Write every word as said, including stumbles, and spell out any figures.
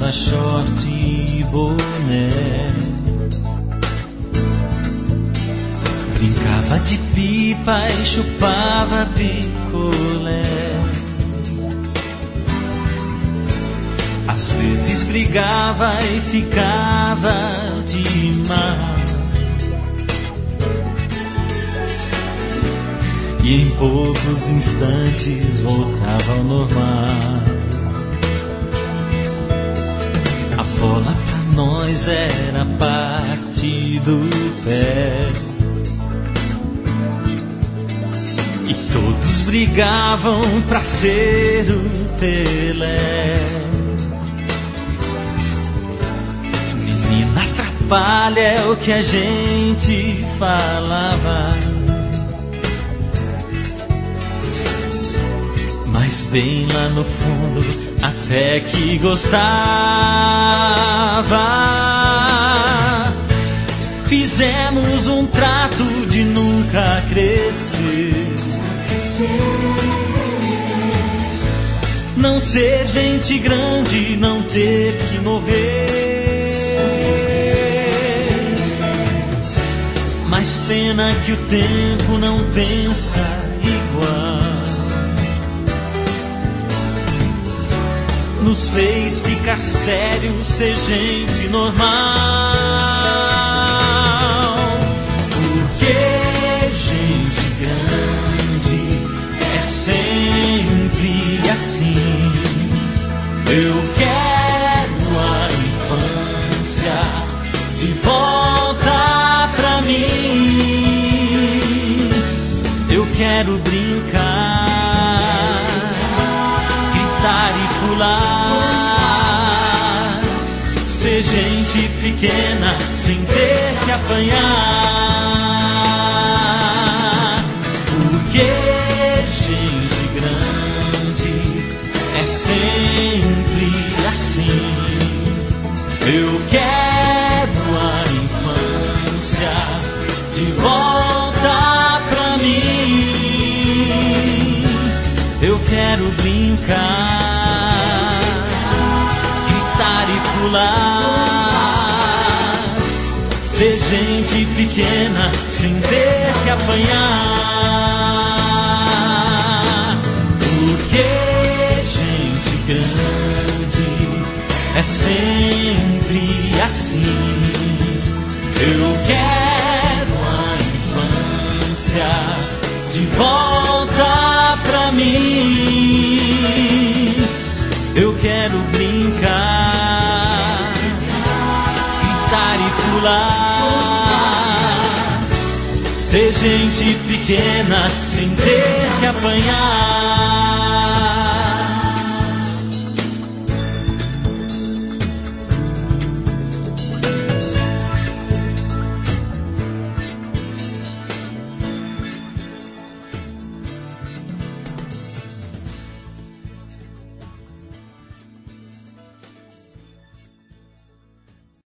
usava short e boné, brincava de pipa e chupava picolé. Às vezes brigava e ficava de mal, e em poucos instantes voltava ao normal. A bola pra nós era parte do pé, e todos brigavam pra ser o Pelé. Menina atrapalha é o que a gente falava, mas bem lá no fundo até que gostava. Fizemos um trato de nunca crescer, não ser gente grande, não ter que morrer. Mas pena que o tempo não pensa igual, nos fez ficar sério, ser gente normal. Porque gente grande é sempre assim. Eu quero a infância de volta pra mim. Eu quero brincar, gritar e pular, ser gente pequena sem ter que apanhar. Porque gente grande é sempre assim. Eu quero a infância de volta pra mim. Eu quero brincar, gritar e pular, ser gente pequena sem ter que apanhar. Porque gente grande é sempre assim. Eu quero a infância de volta pra mim. Eu quero brincar, gritar e pular, ser gente pequena sem ter que apanhar.